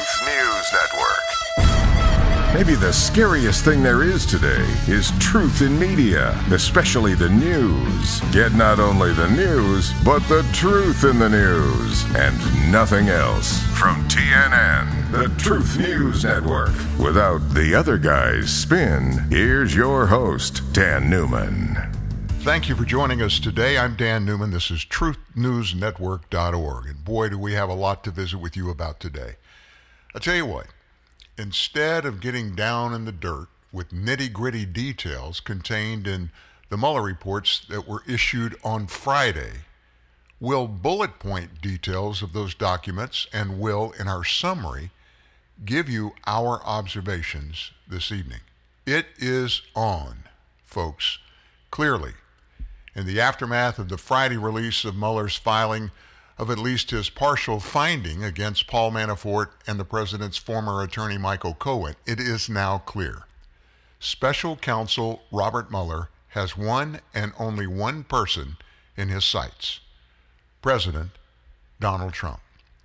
Truth News Network. Maybe the scariest thing there is today is truth in media, especially the news. Get not only the news, but the truth in the news, and nothing else. From TNN, the Truth News Network. Without the other guy's spin, here's your host, Dan Newman. Thank you for joining us today. I'm Dan Newman. This is truthnewsnetwork.org. And boy, do we have a lot to visit with you about today. I'll tell you what, instead of getting down in the dirt with nitty-gritty details contained in the Mueller reports that were issued on Friday, we'll bullet point details of those documents and will, in our summary, give you our observations this evening. It is on, folks, clearly. In the aftermath of the Friday release of Mueller's filing of at least his partial finding against Paul Manafort and the president's former attorney Michael Cohen, it is now clear. Special counsel Robert Mueller has one and only one person in his sights: President Donald Trump.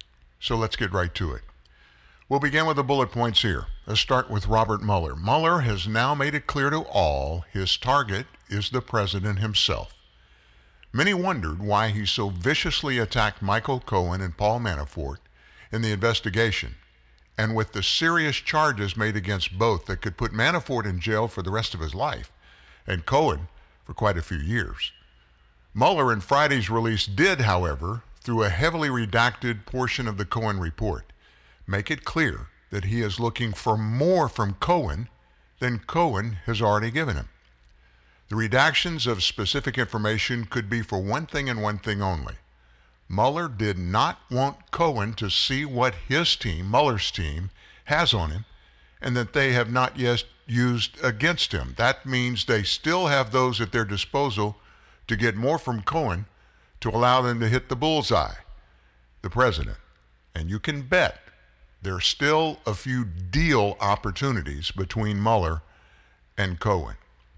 So let's get right to it. We'll begin with the bullet points here. Let's start with Robert Mueller. Mueller has now made it clear to all his target is the president himself. Many wondered why he so viciously attacked Michael Cohen and Paul Manafort in the investigation, and with the serious charges made against both that could put Manafort in jail for the rest of his life, and Cohen for quite a few years. Mueller in Friday's release did, however, through a heavily redacted portion of the Cohen report, make it clear that he is looking for more from Cohen than Cohen has already given him. The redactions of specific information could be for one thing and one thing only. Mueller did not want Cohen to see what his team, Mueller's team, has on him, and that they have not yet used against him. That means they still have those at their disposal to get more from Cohen to allow them to hit the bullseye, the president. And you can bet there's still a few deal opportunities between Mueller and Cohen.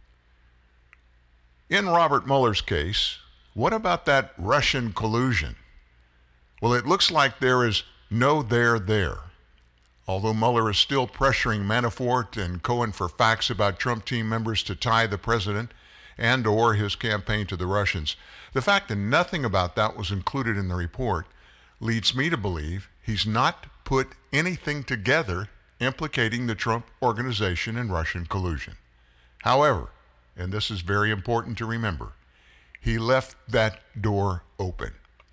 In Robert Mueller's case, what about that Russian collusion? Well, it looks like there is no there. Although Mueller is still pressuring Manafort and Cohen for facts about Trump team members to tie the president and or his campaign to the Russians, the fact that nothing about that was included in the report leads me to believe he's not put anything together implicating the Trump organization in Russian collusion. However, and this is very important to remember, he left that door open.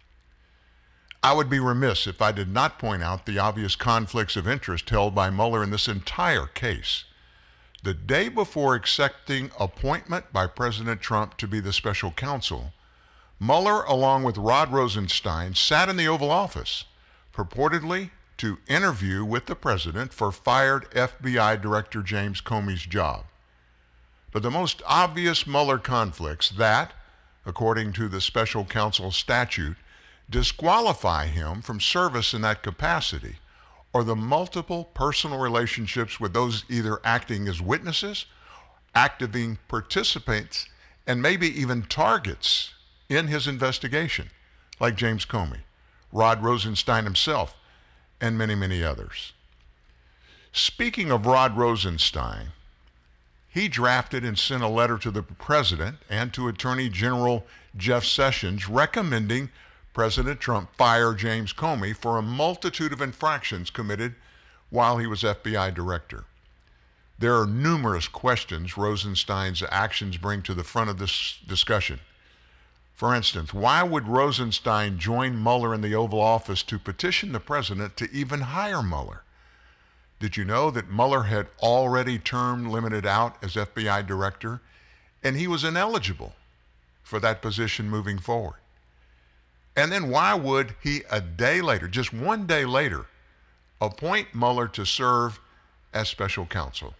I would be remiss if I did not point out the obvious conflicts of interest held by Mueller in this entire case. The day before accepting appointment by President Trump to be the special counsel, Mueller, along with Rod Rosenstein, sat in the Oval Office, purportedly to interview with the president for fired FBI Director James Comey's job. But the most obvious Mueller conflicts that, according to the special counsel statute, disqualify him from service in that capacity are the multiple personal relationships with those either acting as witnesses, active participants, and maybe even targets in his investigation, like James Comey, Rod Rosenstein himself, and many, many others. Speaking of Rod Rosenstein, he drafted and sent a letter to the president and to Attorney General Jeff Sessions recommending President Trump fire James Comey for a multitude of infractions committed while he was FBI director. There are numerous questions Rosenstein's actions bring to the front of this discussion. For instance, why would Rosenstein join Mueller in the Oval Office to petition the president to even hire Mueller? Did you know that Mueller had already term limited out as FBI director, and he was ineligible for that position moving forward? And then why would he a day later, just one day later, appoint Mueller to serve as special counsel?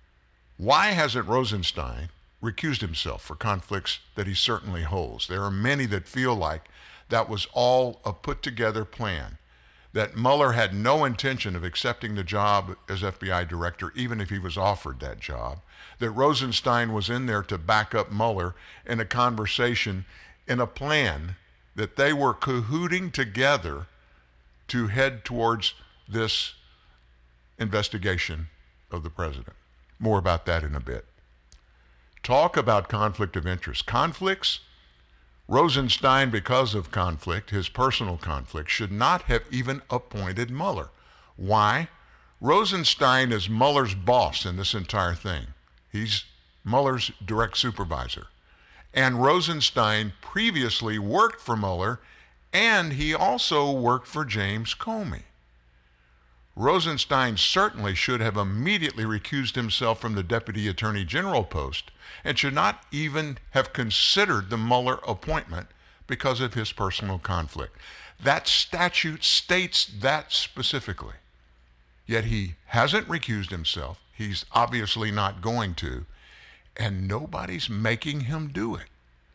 Why hasn't Rosenstein recused himself for conflicts that he certainly holds? There are many that feel like that was all a put-together plan, that Mueller had no intention of accepting the job as FBI director, even if he was offered that job, that Rosenstein was in there to back up Mueller in a conversation, in a plan that they were cahooting together to head towards this investigation of the president. More about that in a bit. Talk about conflict of interest. Conflicts? Rosenstein, because of conflict, his personal conflict, should not have even appointed Mueller. Why? Rosenstein is Mueller's boss in this entire thing. He's Mueller's direct supervisor. And Rosenstein previously worked for Mueller, and he also worked for James Comey. Rosenstein certainly should have immediately recused himself from the Deputy Attorney General post and should not even have considered the Mueller appointment because of his personal conflict. That statute states that specifically. Yet he hasn't recused himself. He's obviously not going to, and nobody's making him do it.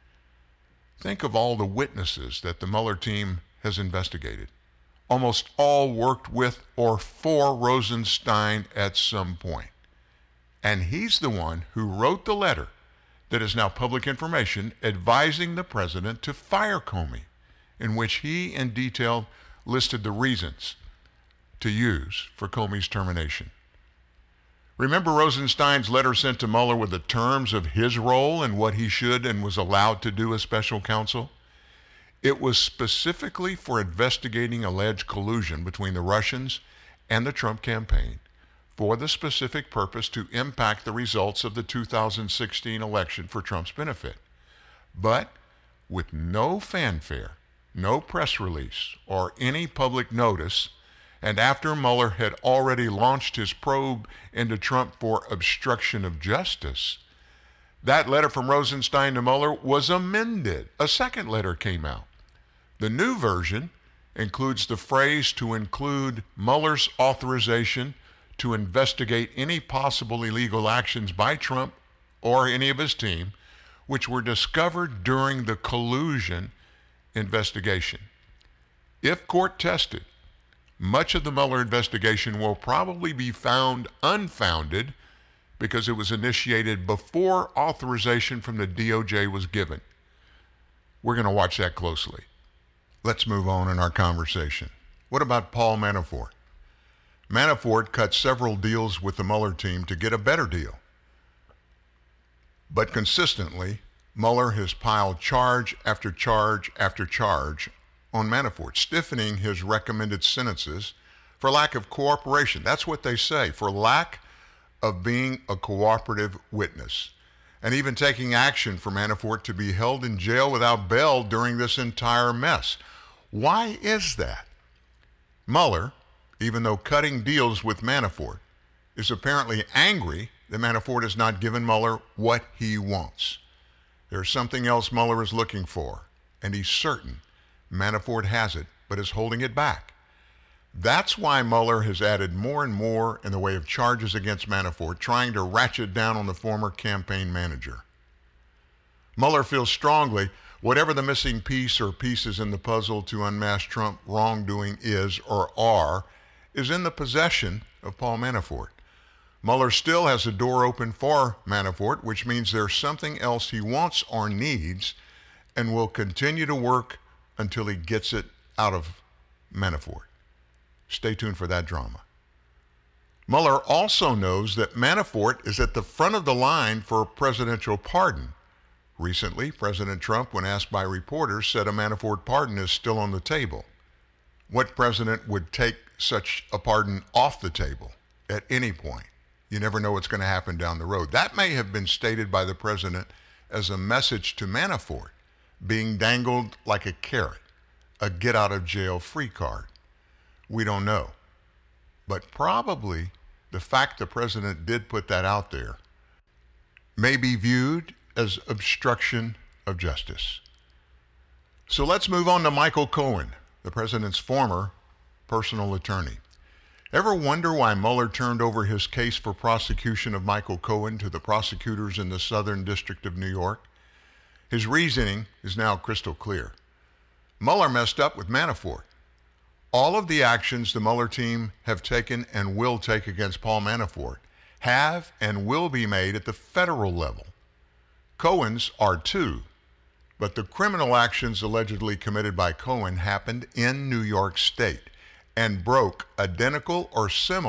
Think of all the witnesses that the Mueller team has investigated. Almost all worked with or for Rosenstein at some point. And he's the one who wrote the letter that is now public information advising the president to fire Comey, in which he in detail listed the reasons to use for Comey's termination. Remember Rosenstein's letter sent to Mueller with the terms of his role and what he should and was allowed to do as special counsel? It was specifically for investigating alleged collusion between the Russians and the Trump campaign for the specific purpose to impact the results of the 2016 election for Trump's benefit. But with no fanfare, no press release, or any public notice, and after Mueller had already launched his probe into Trump for obstruction of justice, that letter from Rosenstein to Mueller was amended. A second letter came out. The new version includes the phrase to include Mueller's authorization to investigate any possible illegal actions by Trump or any of his team which were discovered during the collusion investigation. If court tested, much of the Mueller investigation will probably be found unfounded because it was initiated before authorization from the DOJ was given. We're going to watch that closely. Let's move on in our conversation. What about Paul Manafort? Manafort cut several deals with the Mueller team to get a better deal. But consistently, Mueller has piled charge after charge after charge on Manafort, stiffening his recommended sentences for lack of cooperation. That's what they say, for lack of being a cooperative witness, and even taking action for Manafort to be held in jail without bail during this entire mess. Why is that? Mueller, even though cutting deals with Manafort, is apparently angry that Manafort has not given Mueller what he wants. There's something else Mueller is looking for, and he's certain Manafort has it, but is holding it back. That's why Mueller has added more and more in the way of charges against Manafort, trying to ratchet down on the former campaign manager. Mueller feels strongly whatever the missing piece or pieces in the puzzle to unmask Trump wrongdoing is or are, is in the possession of Paul Manafort. Mueller still has a door open for Manafort, which means there's something else he wants or needs, and will continue to work until he gets it out of Manafort. Stay tuned for that drama. Mueller also knows that Manafort is at the front of the line for a presidential pardon. Recently, President Trump, when asked by reporters, said a Manafort pardon is still on the table. What president would take such a pardon off the table at any point? You never know what's going to happen down the road. That may have been stated by the president as a message to Manafort, being dangled like a carrot, a get-out-of-jail-free card. We don't know. But probably the fact the president did put that out there may be viewed as obstruction of justice. So let's move on to Michael Cohen, the president's former personal attorney. Ever wonder why Mueller turned over his case for prosecution of Michael Cohen to the prosecutors in the Southern District of New York? His reasoning is now crystal clear. Mueller messed up with Manafort. All of the actions the Mueller team have taken and will take against Paul Manafort have and will be made at the federal level. Cohen's are too, but the criminal actions allegedly committed by Cohen happened in New York State and broke identical or similar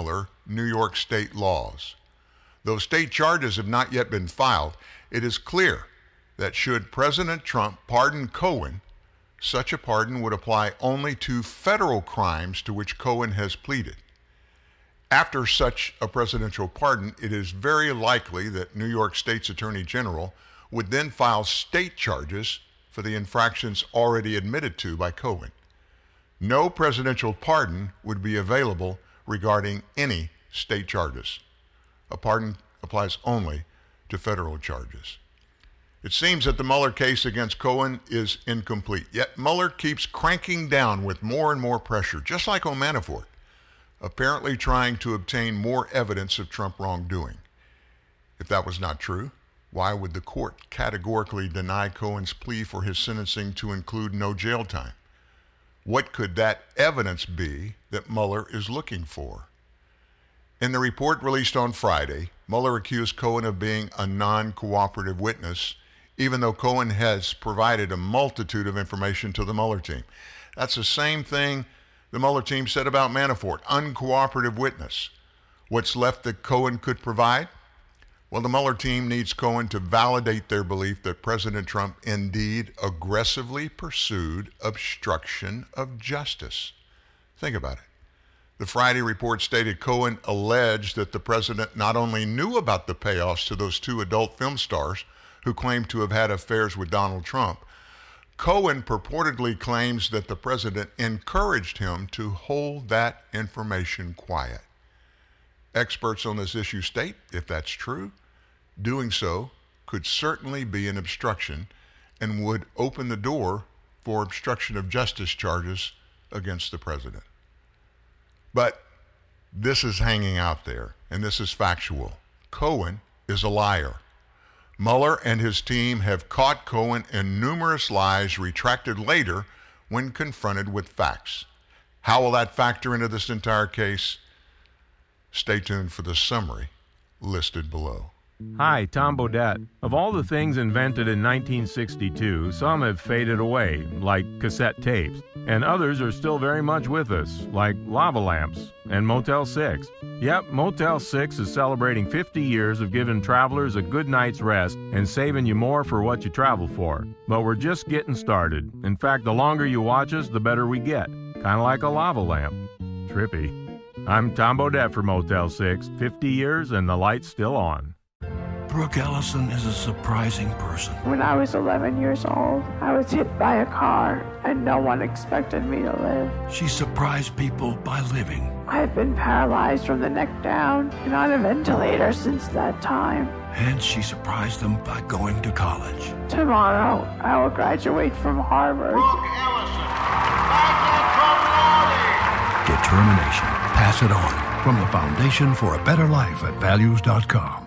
New York state laws. Though state charges have not yet been filed, it is clear that should President Trump pardon Cohen, such a pardon would apply only to federal crimes to which Cohen has pleaded. After such a presidential pardon, it is very likely that New York State's Attorney General would then file state charges for the infractions already admitted to by Cohen. No presidential pardon would be available regarding any state charges. A pardon applies only to federal charges. It seems that the Mueller case against Cohen is incomplete, yet Mueller keeps cranking down with more and more pressure, just like on Manafort, apparently trying to obtain more evidence of Trump wrongdoing. If that was not true, why would the court categorically deny Cohen's plea for his sentencing to include no jail time? What could that evidence be that Mueller is looking for? In the report released on Friday, Mueller accused Cohen of being a non-cooperative witness, even though Cohen has provided a multitude of information to the Mueller team. That's the same thing the Mueller team said about Manafort, uncooperative witness. What's left that Cohen could provide? Well, the Mueller team needs Cohen to validate their belief that President Trump indeed aggressively pursued obstruction of justice. Think about it. The Friday report stated Cohen alleged that the president not only knew about the payoffs to those two adult film stars who claimed to have had affairs with Donald Trump, Cohen purportedly claims that the president encouraged him to hold that information quiet. Experts on this issue state, if that's true, doing so could certainly be an obstruction and would open the door for obstruction of justice charges against the president. But this is hanging out there, and this is factual. Cohen is a liar. Mueller and his team have caught Cohen in numerous lies retracted later when confronted with facts. How will that factor into this entire case? Stay tuned for the summary listed below. Hi, Tom Bodette. Of all the things invented in 1962, some have faded away, like cassette tapes, and others are still very much with us, like lava lamps and Motel 6. Yep, Motel 6 is celebrating 50 years of giving travelers a good night's rest and saving you more for what you travel for. But we're just getting started. In fact, the longer you watch us, the better we get. Kind of like a lava lamp. Trippy. I'm Tom Bodette for Motel 6. 50 years and the light's still on. Brooke Ellison is a surprising person. When I was 11 years old, I was hit by a car and no one expected me to live. She surprised people by living. I've been paralyzed from the neck down and on a ventilator since that time. And she surprised them by going to college. Tomorrow, I will graduate from Harvard. Brooke Ellison, magna cum laude. Determination. Pass it on. From the Foundation for a Better Life at Values.com.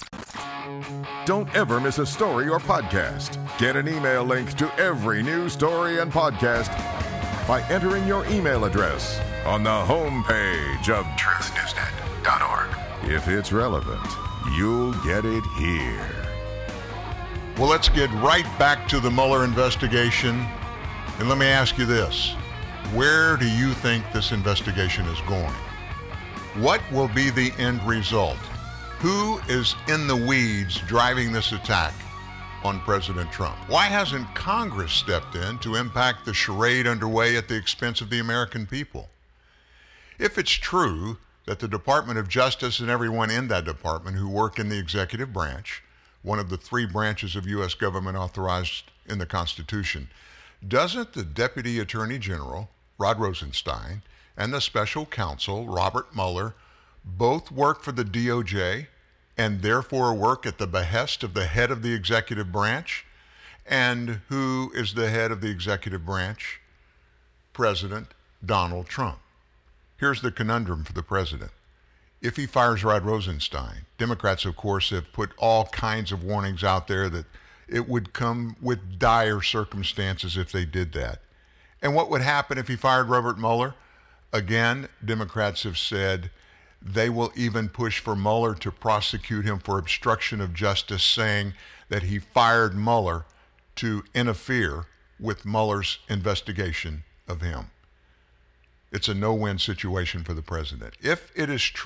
Don't ever miss a story or podcast. Get an email link to every news story and podcast by entering your email address on the homepage of truthnewsnet.org. If it's relevant, you'll get it here. Well, let's get right back to the Mueller investigation. And let me ask you this. Where do you think this investigation is going? What will be the end result? Who is in the weeds driving this attack on President Trump? Why hasn't Congress stepped in to impact the charade underway at the expense of the American people? If it's true that the Department of Justice and everyone in that department who work in the executive branch, one of the three branches of U.S. government authorized in the Constitution, doesn't the Deputy Attorney General, Rod Rosenstein, and the special counsel, Robert Mueller, both work for the DOJ and therefore work at the behest of the head of the executive branch? And who is the head of the executive branch? President Donald Trump. Here's the conundrum for the president. If he fires Rod Rosenstein, Democrats, of course, have put all kinds of warnings out there that it would come with dire circumstances if they did that. And what would happen if he fired Robert Mueller? Again, Democrats have said they will even push for Mueller to prosecute him for obstruction of justice, saying that he fired Mueller to interfere with Mueller's investigation of him. It's a no-win situation for the president. If it is true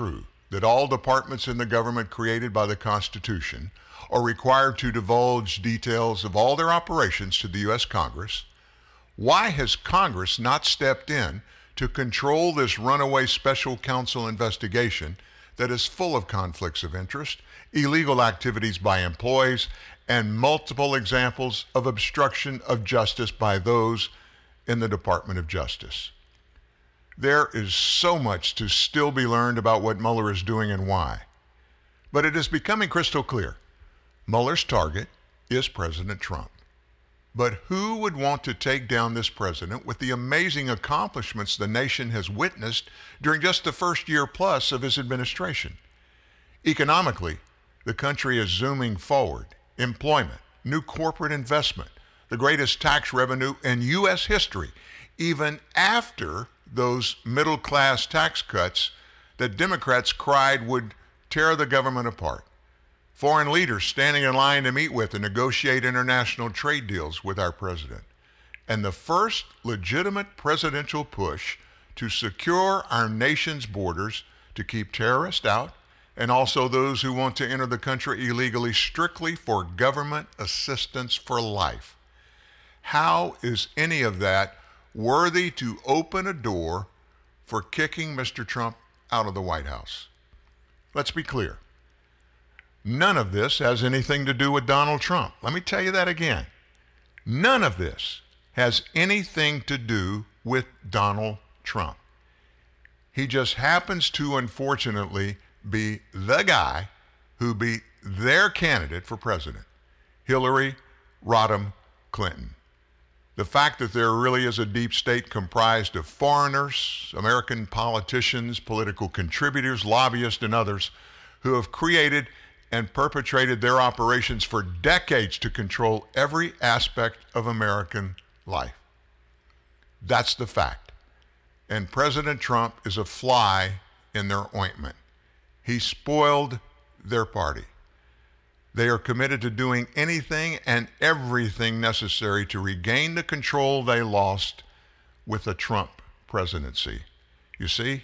that all departments in the government created by the Constitution are required to divulge details of all their operations to the U.S. Congress, why has Congress not stepped in to control this runaway special counsel investigation that is full of conflicts of interest, illegal activities by employees, and multiple examples of obstruction of justice by those in the Department of Justice? There is so much to still be learned about what Mueller is doing and why. But it is becoming crystal clear. Mueller's target is President Trump. But who would want to take down this president with the amazing accomplishments the nation has witnessed during just the first year plus of his administration? Economically, the country is zooming forward. Employment, new corporate investment, the greatest tax revenue in U.S. history, even after those middle-class tax cuts that Democrats cried would tear the government apart. Foreign leaders standing in line to meet with and negotiate international trade deals with our president. And the first legitimate presidential push to secure our nation's borders to keep terrorists out and also those who want to enter the country illegally strictly for government assistance for life. How is any of that worthy to open a door for kicking Mr. Trump out of the White House? Let's be clear. None of this has anything to do with Donald Trump. Let me tell you that again. None of this has anything to do with Donald Trump. He just happens to, unfortunately, be the guy who beat their candidate for president, Hillary Rodham Clinton. The fact that there really is a deep state comprised of foreigners, American politicians, political contributors, lobbyists, and others who have created and perpetrated their operations for decades to control every aspect of American life. That's the fact. And President Trump is a fly in their ointment. He spoiled their party. They are committed to doing anything and everything necessary to regain the control they lost with the Trump presidency. You see,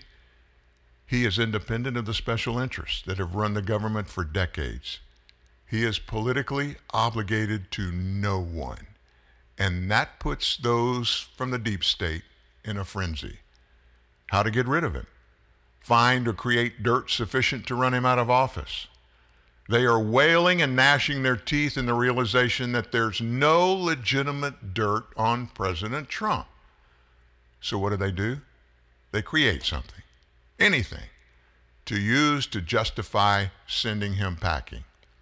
he is independent of the special interests that have run the government for decades. He is politically obligated to no one, and that puts those from the deep state in a frenzy. How to get rid of him? Find or create dirt sufficient to run him out of office. They are wailing and gnashing their teeth in the realization that there's no legitimate dirt on President Trump. So what do? They create something, anything, to use to justify sending him packing.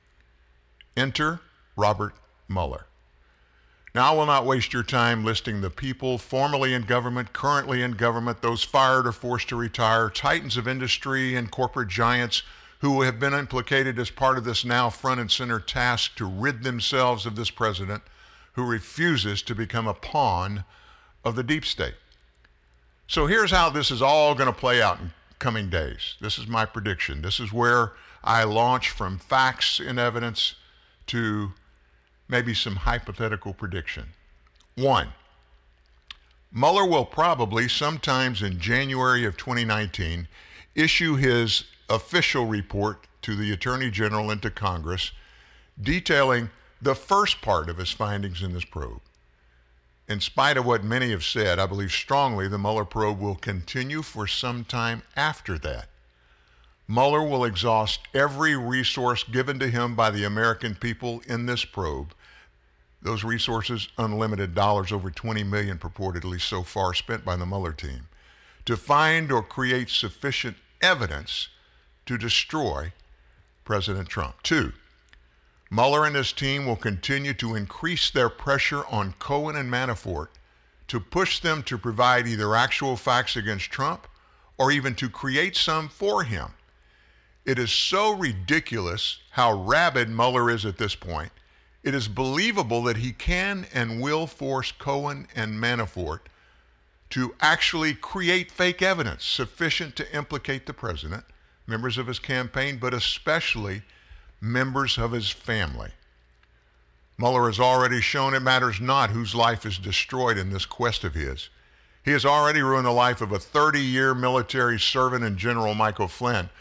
Enter Robert Mueller. Now, I will not waste your time listing the people formerly in government, currently in government, those fired or forced to retire, titans of industry and corporate giants who have been implicated as part of this now front and center task to rid themselves of this president who refuses to become a pawn of the deep state. So here's how this is all going to play out in coming days. This is my prediction. This is where I launch from facts and evidence to maybe some hypothetical prediction. 1, Mueller will probably sometimes in January of 2019 issue his official report to the Attorney General and to Congress detailing the first part of his findings in this probe. In spite of what many have said, I believe strongly the Mueller probe will continue for some time after that. Mueller will exhaust every resource given to him by the American people in this probe. Those resources, unlimited dollars, over $20 million purportedly so far spent by the Mueller team, to find or create sufficient evidence to destroy President Trump. 2, Mueller and his team will continue to increase their pressure on Cohen and Manafort to push them to provide either actual facts against Trump or even to create some for him. It is so ridiculous how rabid Mueller is at this point. It is believable that he can and will force Cohen and Manafort to actually create fake evidence sufficient to implicate the president, members of his campaign, but especially members of his family. Mueller has already shown it matters not whose life is destroyed in this quest of his. He has already ruined the life of a 30-year military servant and General Michael Flynn,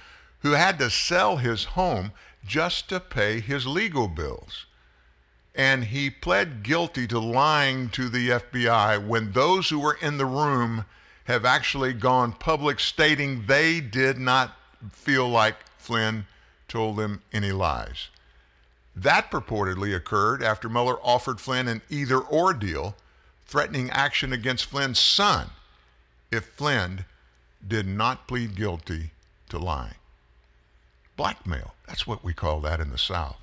who had to sell his home just to pay his legal bills. And he pled guilty to lying to the FBI when those who were in the room have actually gone public stating they did not feel like Flynn told them any lies. That purportedly occurred after Mueller offered Flynn an either-or deal, threatening action against Flynn's son if Flynn did not plead guilty to lying. Blackmail, that's what we call that in the South.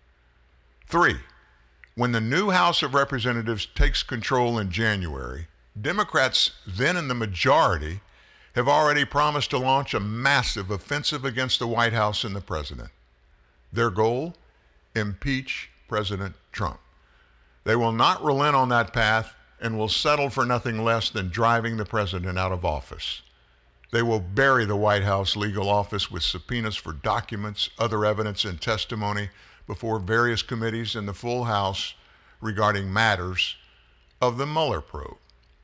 3, when the new House of Representatives takes control in January, Democrats, then in the majority, have already promised to launch a massive offensive against the White House and the president. Their goal? Impeach President Trump. They will not relent on that path and will settle for nothing less than driving the president out of office. They will bury the White House legal office with subpoenas for documents, other evidence, and testimony before various committees in the full House regarding matters of the Mueller probe.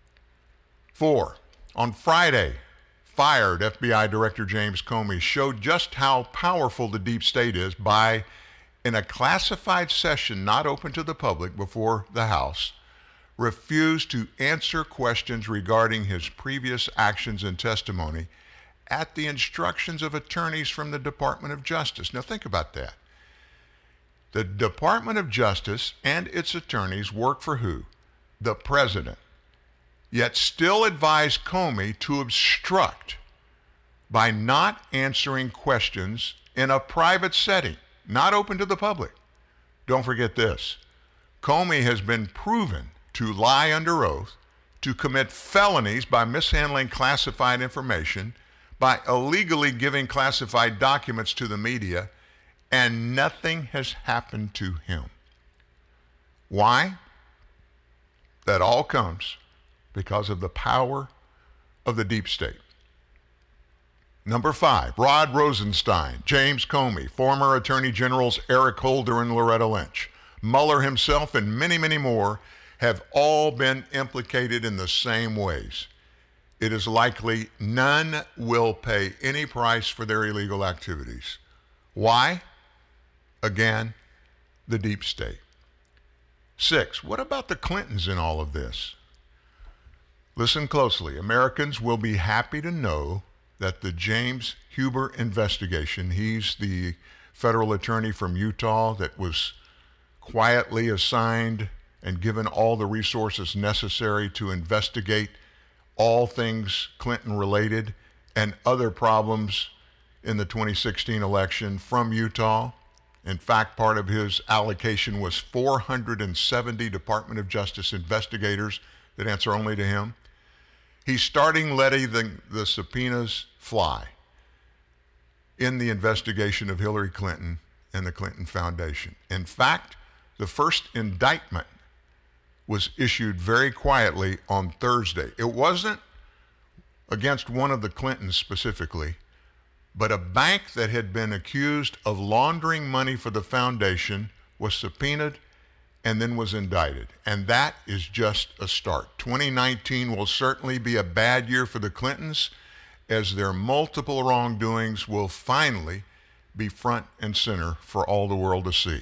4, on Friday, fired FBI Director James Comey showed just how powerful the deep state is by, in a classified session not open to the public before the House, refused to answer questions regarding his previous actions and testimony at the instructions of attorneys from the Department of Justice. Now think about that. The Department of Justice and its attorneys work for who? The president. Yet still advised Comey to obstruct by not answering questions in a private setting, not open to the public. Don't forget this. Comey has been proven to lie under oath, to commit felonies by mishandling classified information, by illegally giving classified documents to the media, and nothing has happened to him. Why? That all comes because of the power of the deep state. Number 5, Rod Rosenstein, James Comey, former Attorney Generals Eric Holder and Loretta Lynch, Mueller himself, and many, many more have all been implicated in the same ways. It is likely none will pay any price for their illegal activities. Why? Again, the deep state. 6, what about the Clintons in all of this? Listen closely. Americans will be happy to know that the James Huber investigation, he's the federal attorney from Utah that was quietly assigned and given all the resources necessary to investigate all things Clinton related and other problems in the 2016 election from Utah. In fact, part of his allocation was 470 Department of Justice investigators that answer only to him. He's starting letting the subpoenas fly in the investigation of Hillary Clinton and the Clinton Foundation. In fact, the first indictment was issued very quietly on Thursday. It wasn't against one of the Clintons specifically, but a bank that had been accused of laundering money for the foundation was subpoenaed and then was indicted. And that is just a start. 2019 will certainly be a bad year for the Clintons, as their multiple wrongdoings will finally be front and center for all the world to see.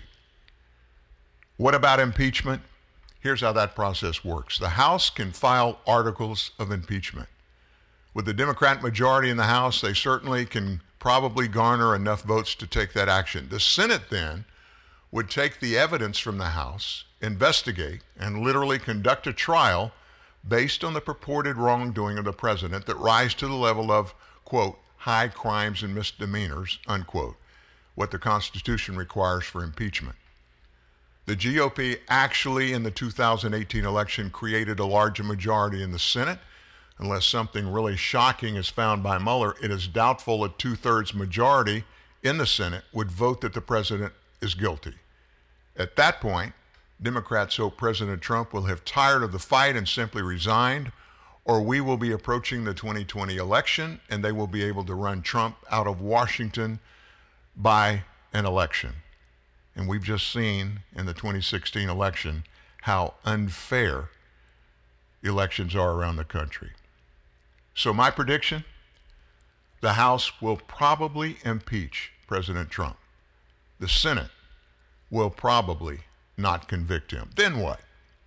What about impeachment? Here's how that process works. The House can file articles of impeachment. With the Democrat majority in the House, they certainly can probably garner enough votes to take that action. The Senate then would take the evidence from the House, investigate, and literally conduct a trial based on the purported wrongdoing of the president that rise to the level of, quote, high crimes and misdemeanors, unquote, what the Constitution requires for impeachment. The GOP actually in the 2018 election created a larger majority in the Senate. Unless something really shocking is found by Mueller, it is doubtful a 2/3 majority in the Senate would vote that the president is guilty. At that point, Democrats hope President Trump will have tired of the fight and simply resigned, or we will be approaching the 2020 election and they will be able to run Trump out of Washington by an election. And we've just seen in the 2016 election how unfair elections are around the country. So my prediction, The House will probably impeach President Trump. The Senate will probably not convict him. Then what?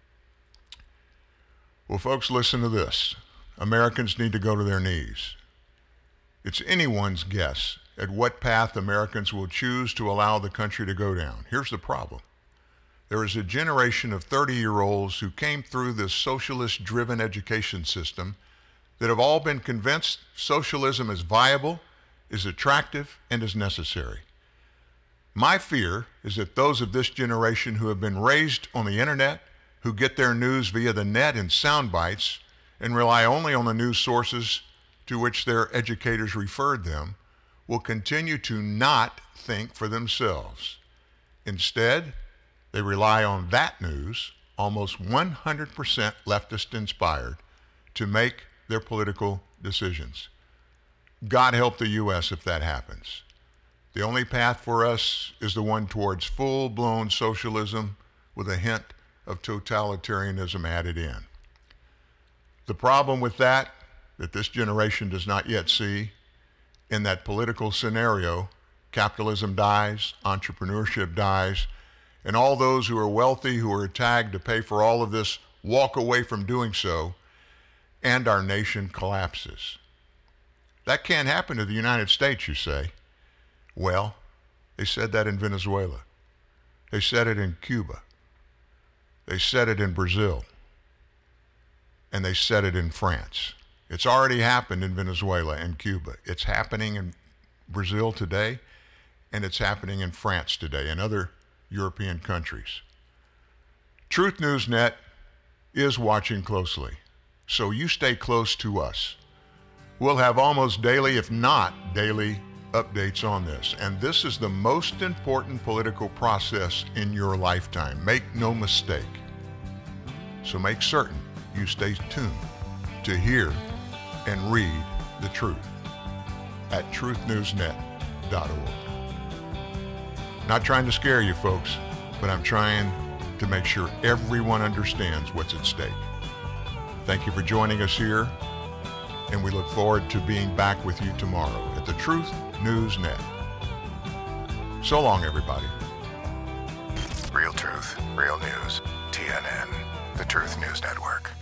Well, folks, listen to this. Americans need to go to their knees. It's anyone's guess at what path Americans will choose to allow the country to go down. Here's the problem. There is a generation of 30-year-olds who came through this socialist-driven education system that have all been convinced socialism is viable, is attractive, and is necessary. My fear is that those of this generation who have been raised on the internet, who get their news via the net in sound bites and rely only on the news sources to which their educators referred them, will continue to not think for themselves. Instead, they rely on that news, almost 100% leftist inspired, to make their political decisions. God help the U.S. if that happens. The only path for us is the one towards full-blown socialism with a hint of totalitarianism added in. The problem with that this generation does not yet see, in that political scenario, capitalism dies, entrepreneurship dies, and all those who are wealthy, who are tagged to pay for all of this, walk away from doing so, and our nation collapses. That can't happen to the United States, you say. Well, they said that in Venezuela. They said it in Cuba. They said it in Brazil. And they said it in France. It's already happened in Venezuela and Cuba. It's happening in Brazil today, and it's happening in France today and other European countries. Truth News Net is watching closely, so you stay close to us. We'll have almost daily, if not daily, updates on this. And this is the most important political process in your lifetime. Make no mistake. So make certain you stay tuned to hear and read the truth at truthnewsnet.org. Not trying to scare you folks, but I'm trying to make sure everyone understands what's at stake. Thank you for joining us here, and we look forward to being back with you tomorrow at the Truth News Net. So long, everybody. Real truth, real news. TNN, the Truth News Network.